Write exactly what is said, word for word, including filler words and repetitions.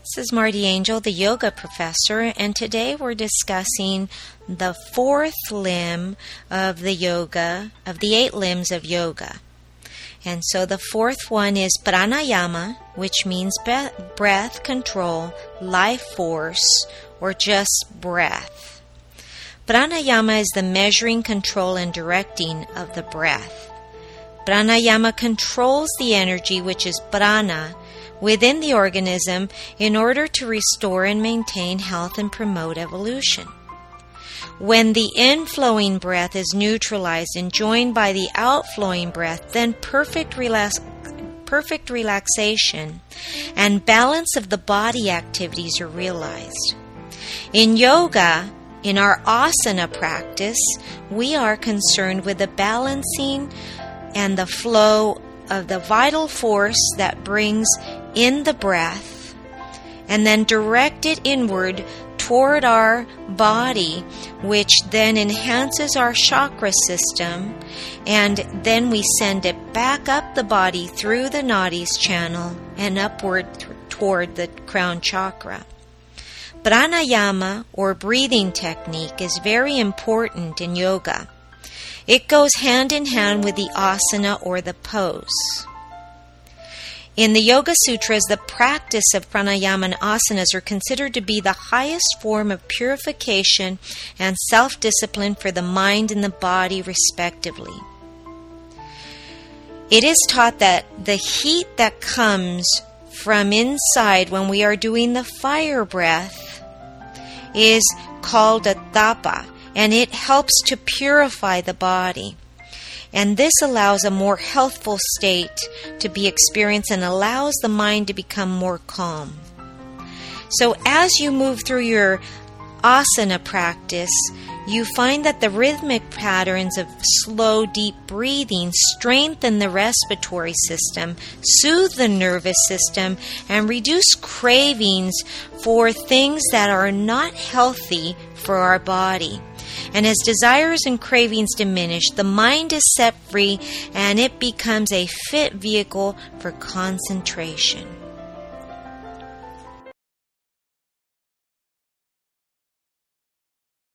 This is Marty Angel, the yoga professor, and today we're discussing the fourth limb of the yoga, of the eight limbs of yoga. And so the fourth one is pranayama, which means breath control, life force, or just breath. Pranayama is the measuring, control, and directing of the breath. Pranayama controls the energy, which is prana, within the organism in order to restore and maintain health and promote evolution. When the inflowing breath is neutralized and joined by the outflowing breath, then perfect relax, perfect relaxation and balance of the body activities are realized. In yoga, in our asana practice, we are concerned with the balancing and the flow of the vital force that brings in the breath and then direct it inward toward our body, which then enhances our chakra system, and then we send it back up the body through the nadis channel and upward th- toward the crown chakra. Pranayama, or breathing technique, is very important in yoga. It goes hand in hand with the asana or the pose. In the Yoga Sutras, the practice of pranayama and asanas are considered to be the highest form of purification and self-discipline for the mind and the body, respectively. It is taught that the heat that comes from inside when we are doing the fire breath is called a tapa, and it helps to purify the body. And this allows a more healthful state to be experienced and allows the mind to become more calm. So as you move through your asana practice, you find that the rhythmic patterns of slow, deep breathing strengthen the respiratory system, soothe the nervous system, and reduce cravings for things that are not healthy for our body. And as desires and cravings diminish, the mind is set free and it becomes a fit vehicle for concentration.